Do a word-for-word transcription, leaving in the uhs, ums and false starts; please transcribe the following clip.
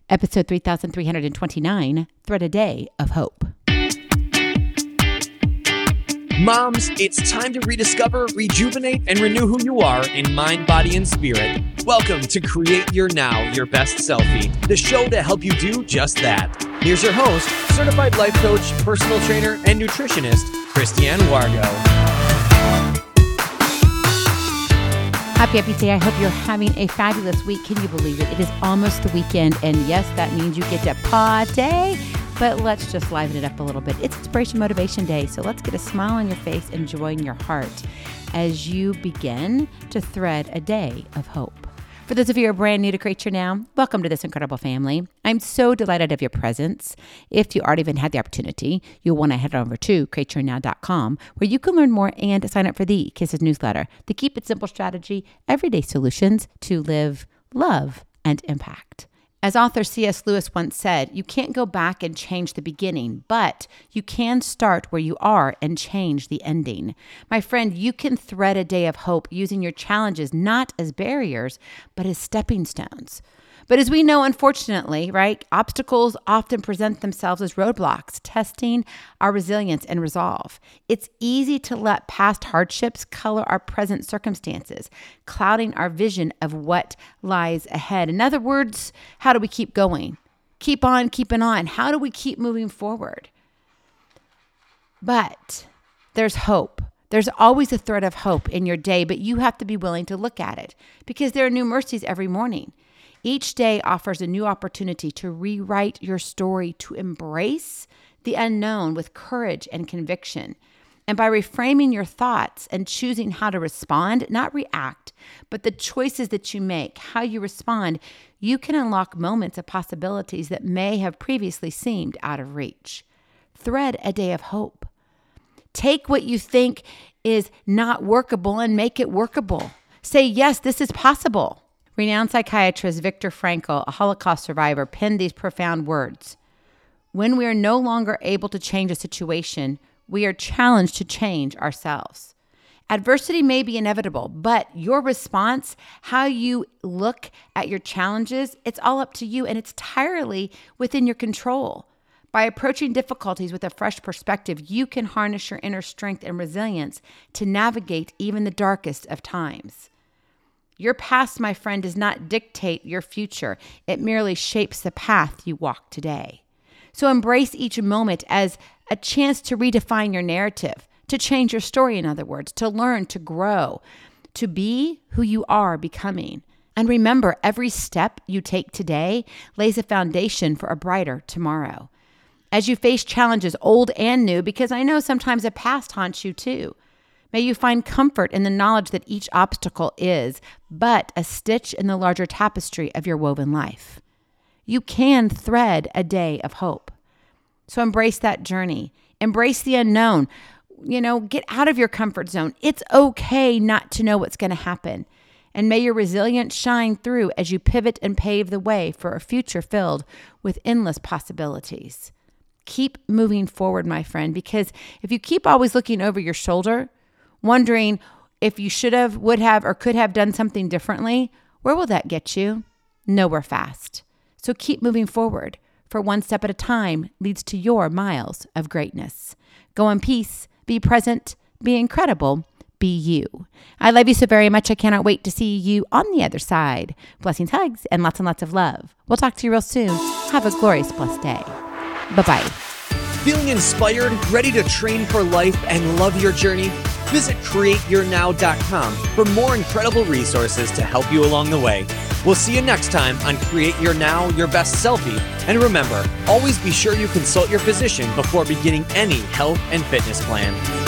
Episode three thousand three hundred twenty-nine, Thread a Day of Hope. Moms, it's time to rediscover, rejuvenate, and renew who you are in mind, body, and spirit. Welcome to Create Your Now, Your Best Selfie, the show to help you do just that. Here's your host, certified life coach, personal trainer, and nutritionist, Christiane Wargo. Happy, happy day. I hope you're having a fabulous week. Can you believe it? It is almost the weekend, and yes, that means you get to party. But let's just liven it up a little bit. It's Inspiration Motivation Day, so let's get a smile on your face and joy in your heart as you begin to thread a day of hope. For those of you who are brand new to Create Your Now, welcome to this incredible family. I'm so delighted of your presence. If you already even had the opportunity, you'll want to head over to create your now dot com where you can learn more and sign up for the Kisses newsletter, the Keep It Simple strategy, everyday solutions to live, love, and impact. As author C S Lewis once said, you can't go back and change the beginning, but you can start where you are and change the ending. My friend, you can thread a day of hope using your challenges not as barriers, but as stepping stones. But as we know, unfortunately, right, obstacles often present themselves as roadblocks, testing our resilience and resolve. It's easy to let past hardships color our present circumstances, clouding our vision of what lies ahead. In other words, how do we keep going? Keep on keeping on. How do we keep moving forward? But there's hope. There's always a thread of hope in your day, but you have to be willing to look at it because there are new mercies every morning. Each day offers a new opportunity to rewrite your story, to embrace the unknown with courage and conviction. And by reframing your thoughts and choosing how to respond, not react, but the choices that you make, how you respond, you can unlock moments of possibilities that may have previously seemed out of reach. Thread a day of hope. Take what you think is not workable and make it workable. Say, yes, this is possible. Renowned psychiatrist Viktor Frankl, a Holocaust survivor, penned these profound words. When we are no longer able to change a situation, we are challenged to change ourselves. Adversity may be inevitable, but your response, how you look at your challenges, it's all up to you and it's entirely within your control. By approaching difficulties with a fresh perspective, you can harness your inner strength and resilience to navigate even the darkest of times. Your past, my friend, does not dictate your future. It merely shapes the path you walk today. So embrace each moment as a chance to redefine your narrative, to change your story, in other words, to learn, to grow, to be who you are becoming. And remember, every step you take today lays a foundation for a brighter tomorrow. As you face challenges, old and new, because I know sometimes the past haunts you too, may you find comfort in the knowledge that each obstacle is but a stitch in the larger tapestry of your woven life. You can thread a day of hope. So embrace that journey. Embrace the unknown. You know, get out of your comfort zone. It's okay not to know what's going to happen. And may your resilience shine through as you pivot and pave the way for a future filled with endless possibilities. Keep moving forward, my friend, because if you keep always looking over your shoulder, wondering if you should have, would have, or could have done something differently, where will that get you? Nowhere fast. So keep moving forward, for one step at a time leads to your miles of greatness. Go in peace, be present, be incredible, be you. I love you so very much. I cannot wait to see you on the other side. Blessings, hugs, and lots and lots of love. We'll talk to you real soon. Have a glorious, blessed day. Bye-bye. Feeling inspired, ready to train for life and love your journey? Visit create your now dot com for more incredible resources to help you along the way. We'll see you next time on Create Your Now, Your Best Selfie. And remember, always be sure you consult your physician before beginning any health and fitness plan.